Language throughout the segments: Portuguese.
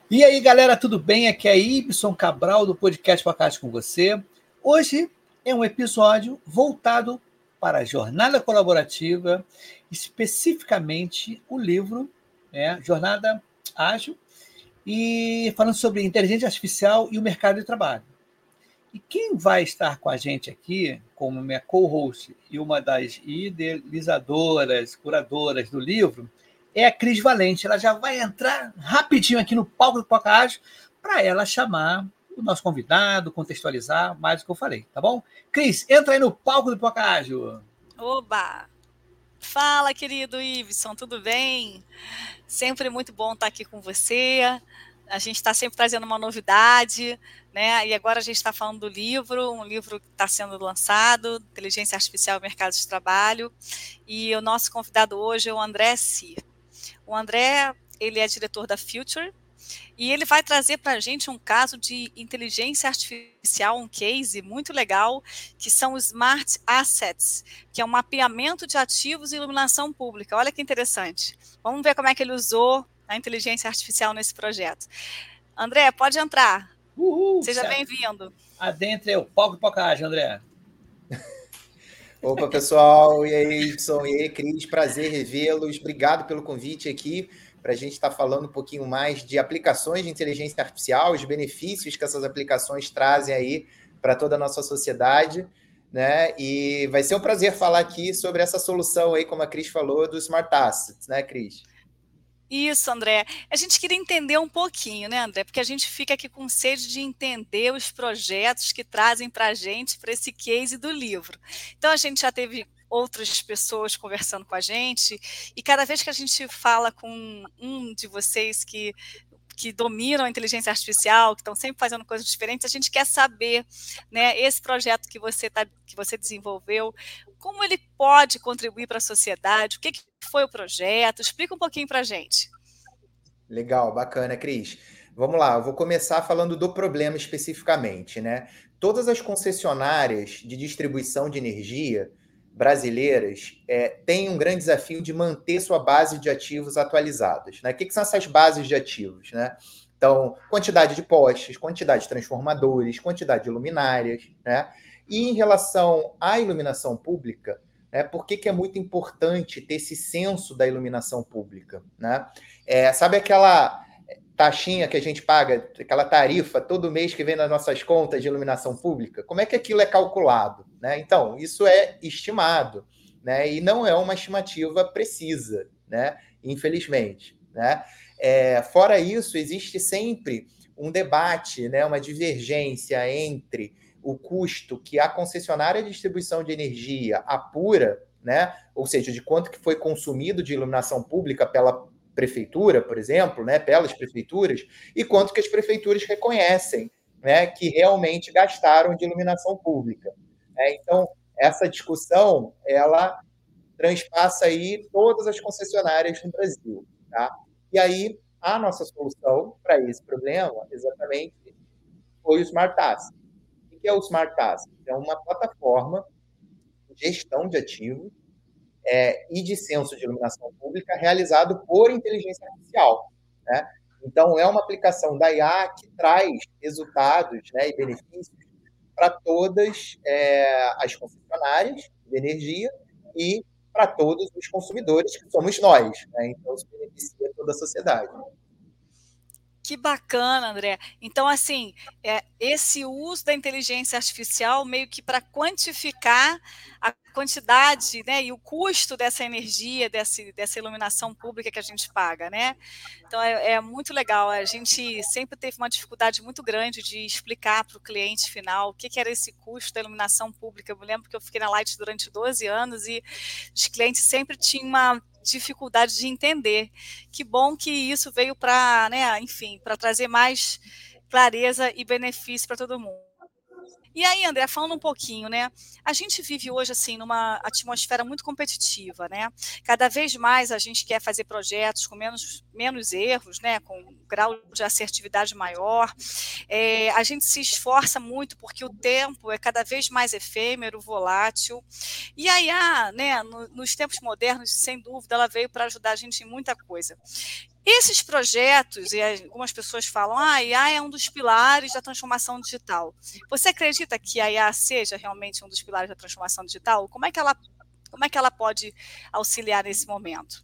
E aí, galera, tudo bem? Aqui é Ibson Cabral, do podcast Podcast com você. Hoje é um episódio voltado para a jornada colaborativa, especificamente o livro, Jornada Ágil, e falando sobre inteligência artificial e o mercado de trabalho. E quem vai estar com a gente aqui, como minha co-host e uma das idealizadoras, curadoras do livro, é a Cris Valente. Ela já vai entrar rapidinho aqui no palco do Podcast para ela chamar o nosso convidado, contextualizar mais o que eu falei, tá bom? Cris, entra aí no palco do Podcast. Oba! Fala, querido Ibson, tudo bem? Sempre muito bom estar aqui com você. A gente está sempre trazendo uma novidade, né? E agora a gente está falando do livro, um livro que está sendo lançado, Inteligência Artificial e Mercado de Trabalho. E o nosso convidado hoje é o André Si. O André, ele é diretor da Future, e ele vai trazer para a gente um caso de inteligência artificial, um case muito legal, que são os Smart Assets, que é um mapeamento de ativos e iluminação pública. Olha que interessante. Vamos ver como é que ele usou a inteligência artificial nesse projeto. André, pode entrar. Uhul! Seja bem-vindo. Adentre o palco do Podcast, André. Opa, pessoal, e aí, Y, e aí, Cris, prazer revê-los. Obrigado pelo convite aqui para a gente estar falando um pouquinho mais de aplicações de inteligência artificial, os benefícios que essas aplicações trazem aí para toda a nossa sociedade, né? E vai ser um prazer falar aqui sobre essa solução aí, como a Cris falou, do Smart Assets, né, Cris? Isso, André. A gente queria entender um pouquinho, né, André? Porque a gente fica aqui com sede de entender os projetos que trazem para a gente, para esse case do livro. Então, a gente já teve outras pessoas conversando com a gente, e cada vez que a gente fala com um de vocês que dominam a inteligência artificial, que estão sempre fazendo coisas diferentes, a gente quer saber, né, esse projeto que você desenvolveu, como ele pode contribuir para a sociedade, o que foi o projeto, explica um pouquinho para a gente. Legal, bacana, Cris. Vamos lá, eu vou começar falando do problema especificamente, né? Todas as concessionárias de distribuição de energia brasileiras têm um grande desafio de manter sua base de ativos atualizados, né? O que são essas bases de ativos, né? Então, quantidade de postes, quantidade de transformadores, quantidade de luminárias, né? E em relação à iluminação pública, por que é muito importante ter esse senso da iluminação pública, né? Sabe aquela taxinha que a gente paga, aquela tarifa todo mês que vem nas nossas contas de iluminação pública? Como é que aquilo é calculado, né? Então, isso é estimado, né? E não é uma estimativa precisa, né? Infelizmente, né? Fora isso, existe sempre um debate, né? Uma divergência entre o custo que a concessionária de distribuição de energia apura, né? Ou seja, de quanto que foi consumido de iluminação pública pela prefeitura, por exemplo, né? Pelas prefeituras, e quanto que as prefeituras reconhecem, né? Que realmente gastaram de iluminação pública. Então, essa discussão, ela transpassa aí todas as concessionárias no Brasil, tá? E aí, a nossa solução para esse problema, exatamente, foi o Smart Task. O que é o Smart Task? É uma plataforma de gestão de ativos e de censo de iluminação pública realizado por inteligência artificial, né? Então, é uma aplicação da IA que traz resultados, né, e benefícios para todas as concessionárias de energia e para todos os consumidores, que somos nós, né? Então, isso beneficia toda a sociedade. Que bacana, André. Então, assim, esse uso da inteligência artificial meio que para quantificar a quantidade, né, e o custo dessa energia, dessa iluminação pública que a gente paga, né? Então, é muito legal. A gente sempre teve uma dificuldade muito grande de explicar para o cliente final o que era esse custo da iluminação pública. Eu me lembro que eu fiquei na Light durante 12 anos e os clientes sempre tinham uma dificuldade de entender. Que bom que isso veio para, né, enfim, para trazer mais clareza e benefício para todo mundo. E aí, André, falando um pouquinho, né? A gente vive hoje, assim, numa atmosfera muito competitiva, né? Cada vez mais a gente quer fazer projetos com menos erros, né? Com um grau de assertividade maior. A gente se esforça muito porque o tempo é cada vez mais efêmero, volátil. E aí, né, nos tempos modernos, sem dúvida, ela veio para ajudar a gente em muita coisa. Esses projetos, e algumas pessoas falam, a IA é um dos pilares da transformação digital. Você acredita que a IA seja realmente um dos pilares da transformação digital? Como é que ela pode auxiliar nesse momento?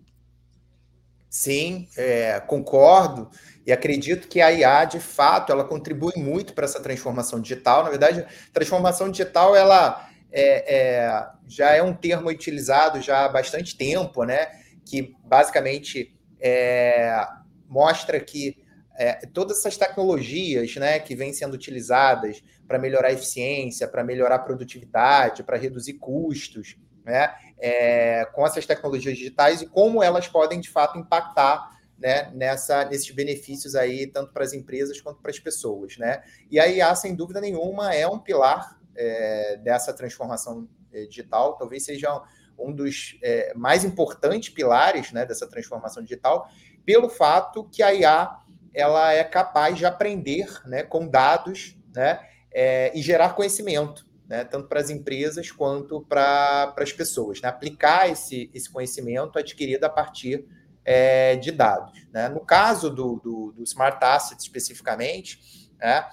Sim, concordo e acredito que a IA, de fato, ela contribui muito para essa transformação digital. Na verdade, transformação digital, ela já é um termo utilizado já há bastante tempo, né? Que basicamente mostra que todas essas tecnologias, né, que vêm sendo utilizadas para melhorar a eficiência, para melhorar a produtividade, para reduzir custos, né, com essas tecnologias digitais e como elas podem, de fato, impactar, né, nesses benefícios aí, tanto para as empresas quanto para as pessoas, né? E a IA, sem dúvida nenhuma, é um pilar dessa transformação digital, talvez seja um dos mais importantes pilares, né, dessa transformação digital, pelo fato que a IA ela é capaz de aprender, né, com dados, né, e gerar conhecimento, né, tanto para as empresas quanto para as pessoas, né, aplicar esse conhecimento adquirido a partir de dados, né. No caso do Smart Assets, especificamente, né,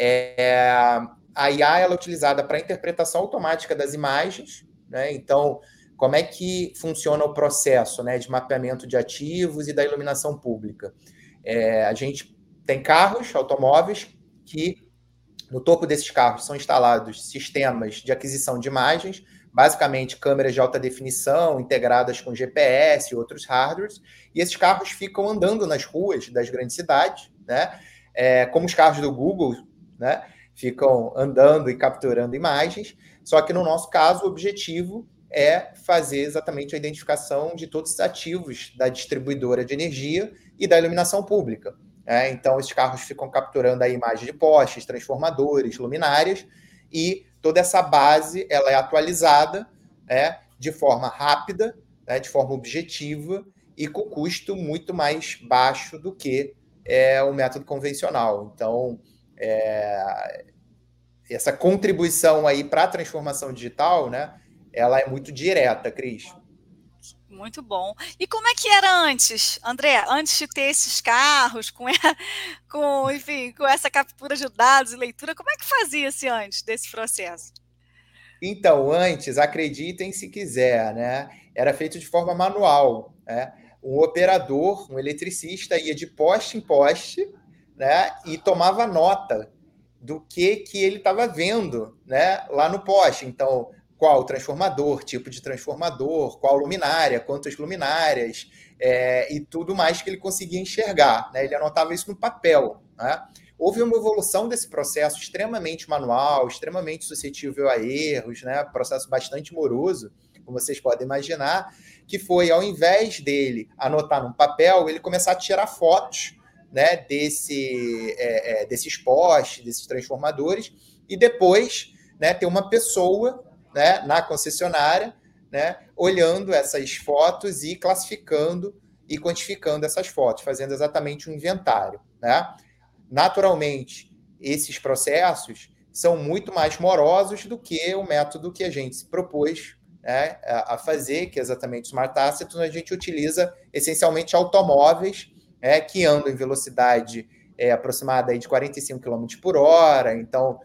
a IA ela é utilizada para a interpretação automática das imagens, né, então, como é que funciona o processo, né, de mapeamento de ativos e da iluminação pública? A gente tem carros, automóveis, que no topo desses carros são instalados sistemas de aquisição de imagens, basicamente câmeras de alta definição integradas com GPS e outros hardwares, e esses carros ficam andando nas ruas das grandes cidades, né? Como os carros do Google, né? Ficam andando e capturando imagens, só que no nosso caso o objetivo é fazer exatamente a identificação de todos os ativos da distribuidora de energia e da iluminação pública. Então, esses carros ficam capturando a imagem de postes, transformadores, luminárias, e toda essa base ela é atualizada de forma rápida, de forma objetiva e com custo muito mais baixo do que o método convencional. Então, essa contribuição aí para a transformação digital, né, ela é muito direta, Cris. Muito bom. E como é que era antes, André? Antes de ter esses carros, enfim, com essa captura de dados e leitura, como é que fazia-se antes desse processo? Então, antes, acreditem se quiser, né? Era feito de forma manual, né? Um operador, um eletricista, ia de poste em poste, né? E tomava nota do que ele estava vendo, né? Lá no poste. Então, qual transformador, tipo de transformador, qual luminária, quantas luminárias, e tudo mais que ele conseguia enxergar, né? Ele anotava isso no papel, né? Houve uma evolução desse processo extremamente manual, extremamente suscetível a erros, né? Processo bastante moroso, como vocês podem imaginar, que foi, ao invés dele anotar num papel, ele começar a tirar fotos, né, desses postes, desses transformadores, e depois, né, ter uma pessoa, né, na concessionária, né, olhando essas fotos e classificando e quantificando essas fotos, fazendo exatamente um inventário, né? Naturalmente, esses processos são muito mais morosos do que o método que a gente se propôs, né, a fazer, que é exatamente o Smart Assets, onde a gente utiliza essencialmente automóveis que andam em velocidade aproximada aí de 45 km por hora. Então,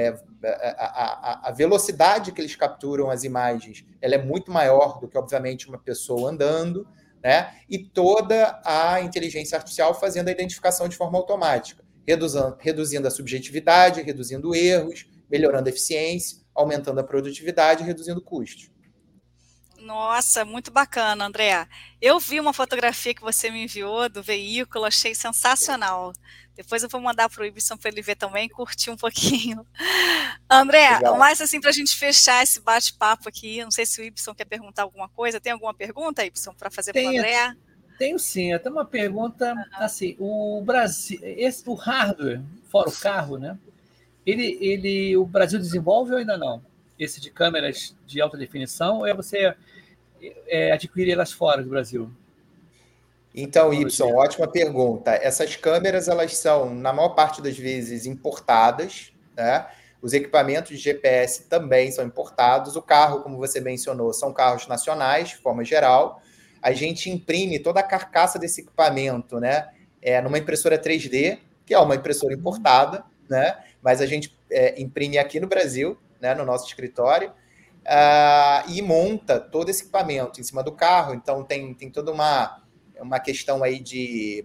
a velocidade que eles capturam as imagens ela é muito maior do que, obviamente, uma pessoa andando, né? E toda a inteligência artificial fazendo a identificação de forma automática, reduzindo a subjetividade, reduzindo erros, melhorando a eficiência, aumentando a produtividade e reduzindo custos. Nossa, muito bacana, André. Eu vi uma fotografia que você me enviou do veículo, achei sensacional. Depois eu vou mandar para o Ibson para ele ver também e curtir um pouquinho. André, Legal. mais assim para a gente fechar esse bate-papo aqui, não sei se o Ibson quer perguntar alguma coisa. Tem alguma pergunta, Ibson, para fazer para o André? Tenho sim, até uma pergunta assim, o Brasil, o hardware, fora o carro, né? O Brasil desenvolve ou ainda não? Esse de câmeras de alta definição, ou você adquirir elas fora do Brasil? Então, Ibson, ótima pergunta. Essas câmeras, elas são, na maior parte das vezes, importadas, né? Os equipamentos de GPS também são importados. O carro, como você mencionou, são carros nacionais, de forma geral. a gente imprime toda a carcaça desse equipamento, né, numa impressora 3D, que é uma impressora importada, né, mas a gente imprime aqui no Brasil, né, no nosso escritório, e monta todo esse equipamento em cima do carro. Então tem toda uma questão aí de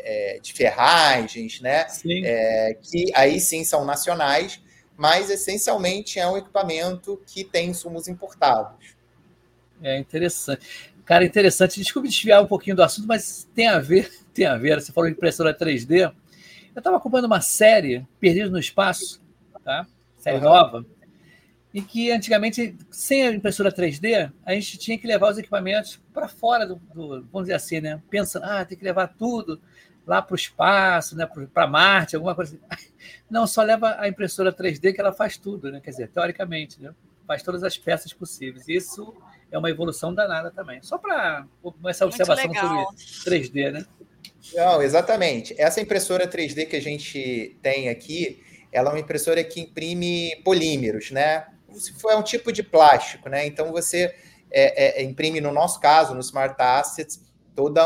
ferragens, né? Que aí sim são nacionais, mas essencialmente é um equipamento que tem insumos importados. É interessante. Cara, interessante. Desculpe desviar um pouquinho do assunto, mas tem a ver. Você falou de impressora 3D. Eu estava acompanhando uma série, Perdido no Espaço, tá? Série nova, e que antigamente, sem a impressora 3D, a gente tinha que levar os equipamentos para fora vamos dizer assim, né? Pensando, tem que levar tudo lá para o espaço, né? Para Marte, alguma coisa assim. Não, só leva a impressora 3D que ela faz tudo, né? Quer dizer, teoricamente, né? Faz todas as peças possíveis. Isso é uma evolução danada também. Só para essa observação sobre 3D, né? Não, exatamente. Essa impressora 3D que a gente tem aqui, ela é uma impressora que imprime polímeros, né? Se for um tipo de plástico, né? Então você imprime, no nosso caso, no Smart Assets, toda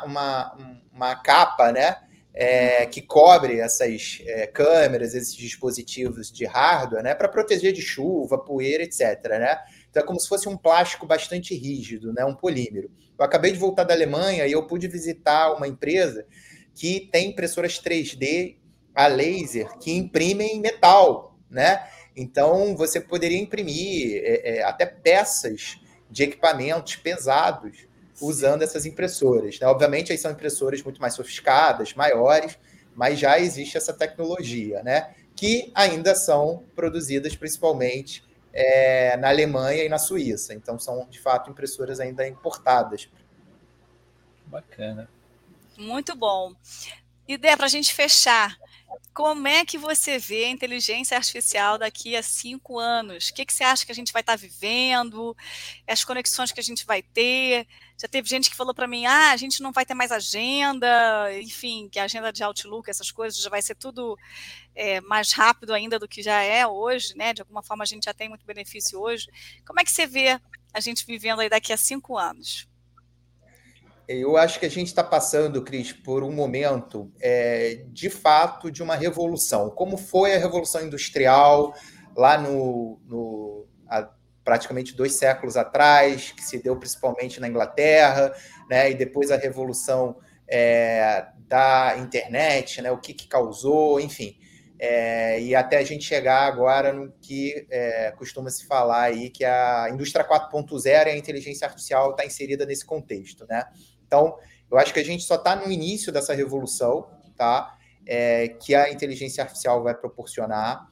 uma capa, né? Que cobre essas câmeras, esses dispositivos de hardware, né? Para proteger de chuva, poeira, etc., né? Então é como se fosse um plástico bastante rígido, né? Um polímero. Eu acabei de voltar da Alemanha e eu pude visitar uma empresa que tem impressoras 3D a laser que imprimem metal, né? Então, você poderia imprimir até peças de equipamentos pesados usando essas impressoras, né? Obviamente, aí são impressoras muito mais sofisticadas, maiores, mas já existe essa tecnologia, né? Que ainda são produzidas principalmente na Alemanha e na Suíça. Então, são, de fato, impressoras ainda importadas. Bacana. Muito bom. Ideia para a gente fechar. Como é que você vê a inteligência artificial daqui a 5 anos? O que você acha que a gente vai estar vivendo? As conexões que a gente vai ter? Já teve gente que falou para mim, a gente não vai ter mais agenda, enfim, que a agenda de Outlook, essas coisas, já vai ser tudo mais rápido ainda do que já é hoje, né? De alguma forma a gente já tem muito benefício hoje. Como é que você vê a gente vivendo aí daqui a 5 anos? Eu acho que a gente está passando, Cris, por um momento, de fato, de uma revolução. Como foi a Revolução Industrial lá há praticamente 2 séculos atrás, que se deu principalmente na Inglaterra, né? E depois a Revolução da internet, né? O que causou, enfim. E até a gente chegar agora no que costuma se falar aí, que a indústria 4.0 e a inteligência artificial está inserida nesse contexto, né? Então, eu acho que a gente só está no início dessa revolução, tá? Que a inteligência artificial vai proporcionar.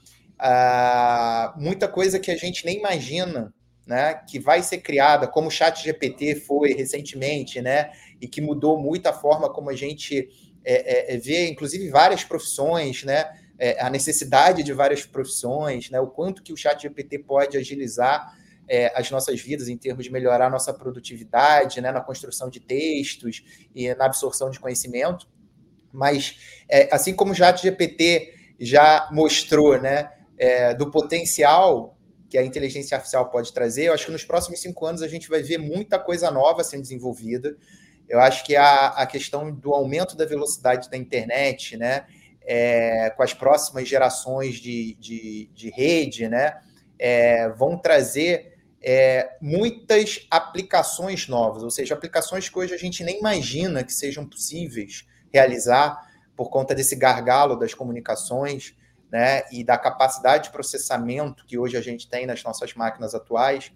Muita coisa que a gente nem imagina, né? Que vai ser criada, como o ChatGPT foi recentemente, né? E que mudou muito a forma como a gente vê, inclusive, várias profissões, né? A necessidade de várias profissões, né? O quanto que o ChatGPT pode agilizar as nossas vidas em termos de melhorar a nossa produtividade, né, na construção de textos e na absorção de conhecimento. Mas, assim como o ChatGPT já mostrou, né, do potencial que a inteligência artificial pode trazer, eu acho que nos próximos 5 anos a gente vai ver muita coisa nova sendo desenvolvida. Eu acho que a questão do aumento da velocidade da internet, né, com as próximas gerações de rede, né, vão trazer muitas aplicações novas, ou seja, aplicações que hoje a gente nem imagina que sejam possíveis realizar por conta desse gargalo das comunicações, né, e da capacidade de processamento que hoje a gente tem nas nossas máquinas atuais,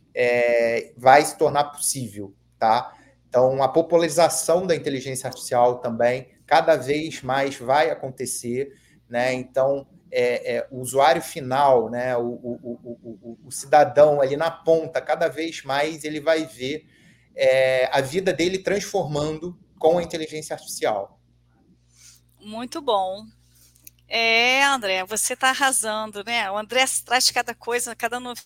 vai se tornar possível, tá? Então, a popularização da inteligência artificial também cada vez mais vai acontecer, né? Então, o usuário final, né, o cidadão ali na ponta, cada vez mais ele vai ver a vida dele transformando com a inteligência artificial. Muito bom. André, você está arrasando, né? O André traz cada coisa,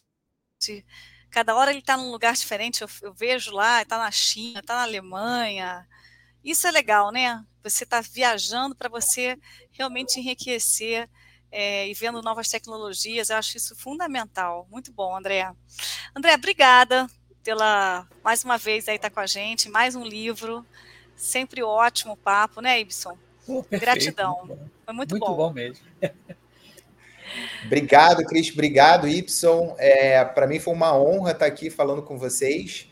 cada hora ele está num lugar diferente. Eu vejo lá, está na China, está na Alemanha. Isso é legal, né? Você está viajando para você realmente enriquecer e vendo novas tecnologias. Eu acho isso fundamental. Muito bom, André. André, obrigada. pela mais uma vez aí estar com a gente, mais um livro, sempre ótimo papo, né, Ibson? Perfeito, gratidão, foi muito bom mesmo. Obrigado, Cris, obrigado, Y. Para mim foi uma honra estar aqui falando com vocês.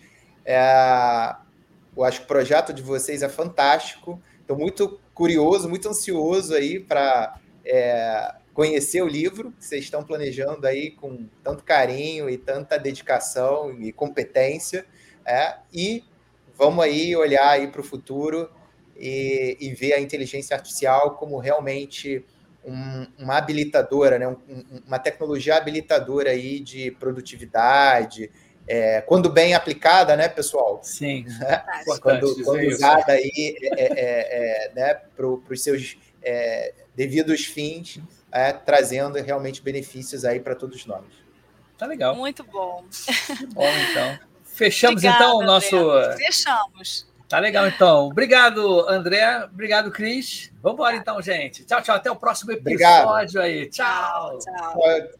Eu acho que o projeto de vocês é fantástico. Estou muito curioso, muito ansioso aí para conhecer o livro que vocês estão planejando aí com tanto carinho e tanta dedicação e competência. E vamos aí olhar aí para o futuro e ver a inteligência artificial como realmente uma habilitadora, né? Uma tecnologia habilitadora aí de produtividade, quando bem aplicada, né, pessoal? Sim. Quando usada aí né, para os seus devidos fins, trazendo realmente benefícios aí para todos nós. Tá legal. Muito bom. Que bom, então. Fechamos, Obrigada, então, o nosso... Fechamos. Tá legal, então. Obrigado, André. Obrigado, Cris. Vamos embora, então, gente. Tchau, tchau. Até o próximo episódio. Obrigado. Aí. Tchau. Tchau.